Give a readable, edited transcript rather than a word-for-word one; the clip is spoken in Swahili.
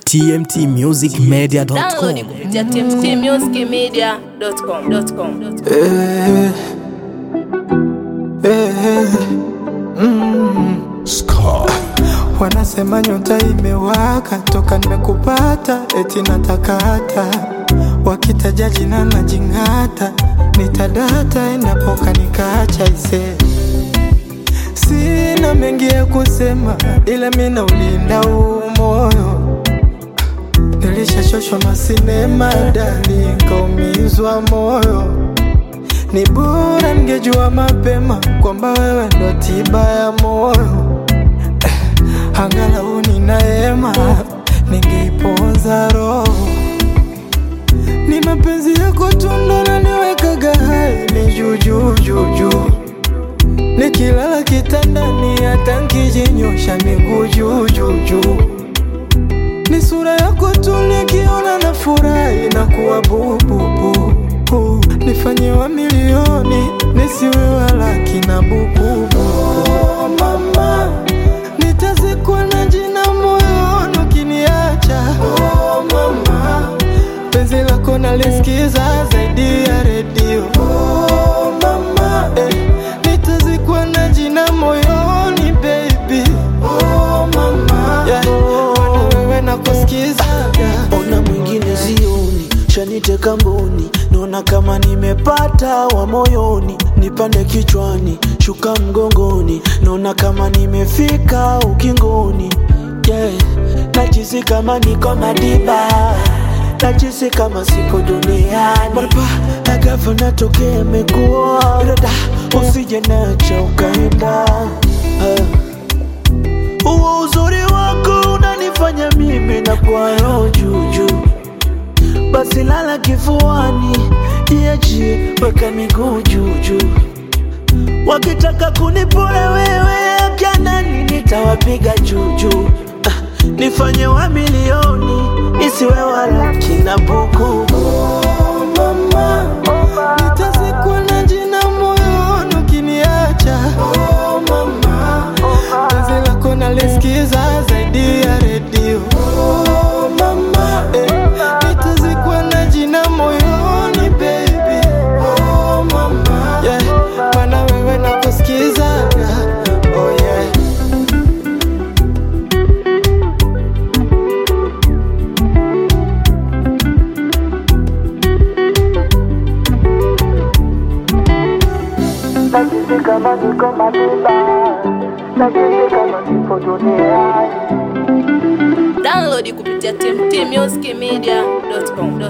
tmtmusicmedia.com. Download kupitia tmtmusicmedia.com. Wanasema nyota imewaka toka nimekupata, eti natakata. Wakitaja jina na jingata, nitadata inapoka nikacha ise. Sina mengi ya kusema, ila mina ulinda umoyo. Nilishachoshwa masinema dali, nikaumizwa moyo. Ni bora ningejua mapema kwamba wewe ndo tiba ya moyo. Angalau ninaema, ningeiponza roho. Ni mapenzi yako tu ndo naniwekaga hai, ni juu juu juu juu. Nikilala kitandani hata nkijinyosha miguu juu juu juu. Ni sura yako tu nikiona nafurahi na kuwa bubu. Nifanyiwa milioni nisiwe wala kina buku. Oh mama, nitazikwa na jina moyoni ukiniacha. Oh mama, penzi lako nalisikiza zaidi ya redio. Oh mama, nitazikwa na jina moyoni baby. Oh mama, wewe nakusikiza. Ona mwingine zioni, shaniteka mboni. Naona kama nimepata wa moyoni. Nipande kichwani, shuka mgongoni. Naona kama nimefika ukingoni. Najisi kama niko Madiba, najisi kama siko duniani. Marapa, agafa natokea mekuwa Rada, usije nacha ukaenda. Uo uzuri wako unanifanya mimi na kwa roho juju. Basi lala kifuani, iachi weka miguu juju. Wakitaka kunipora wewe kanani, nitawapiga juju. Nifanye wa milioni, nisiwe wala kina buku. Oh mama, nitazikwa na jina moyoni ukiniacha. Oh mama, penzi lako nalisikiza zaidi ya redio. Oh mama, nitazikwa na jina moyoni baby. Oh mama, mana wewe nakusikiza. Oh yeah. Najisi kama niko Madiba, najisi kama niko duniani. Download kupitia tmtmusicmedia.com.